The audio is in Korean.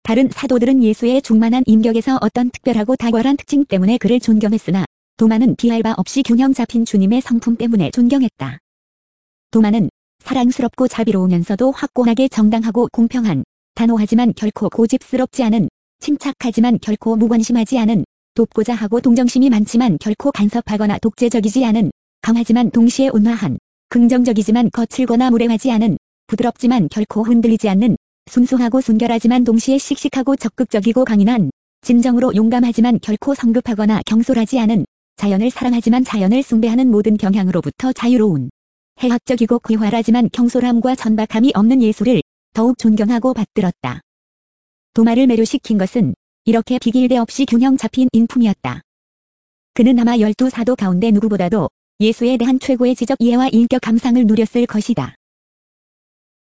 다른 사도들은 예수의 충만한 인격에서 어떤 특별하고 탁월한 특징 때문에 그를 존경했으나 도마는 비할 바 없이 균형 잡힌 주님의 성품 때문에 존경했다. 도마는 사랑스럽고 자비로우면서도 확고하게 정당하고 공평한, 단호하지만 결코 고집스럽지 않은, 침착하지만 결코 무관심하지 않은, 돕고자 하고 동정심이 많지만 결코 간섭하거나 독재적이지 않은, 강하지만 동시에 온화한, 긍정적이지만 거칠거나 무례하지 않은, 부드럽지만 결코 흔들리지 않는, 순수하고 순결하지만 동시에 씩씩하고 적극적이고 강인한, 진정으로 용감하지만 결코 성급하거나 경솔하지 않은, 자연을 사랑하지만 자연을 숭배하는 모든 경향으로부터 자유로운, 해학적이고 귀활하지만 경솔함과 천박함이 없는 예수를 더욱 존경하고 받들었다. 도마를 매료시킨 것은 이렇게 비길대 없이 균형 잡힌 인품이었다. 그는 아마 12 사도 가운데 누구보다도 예수에 대한 최고의 지적 이해와 인격 감상을 누렸을 것이다.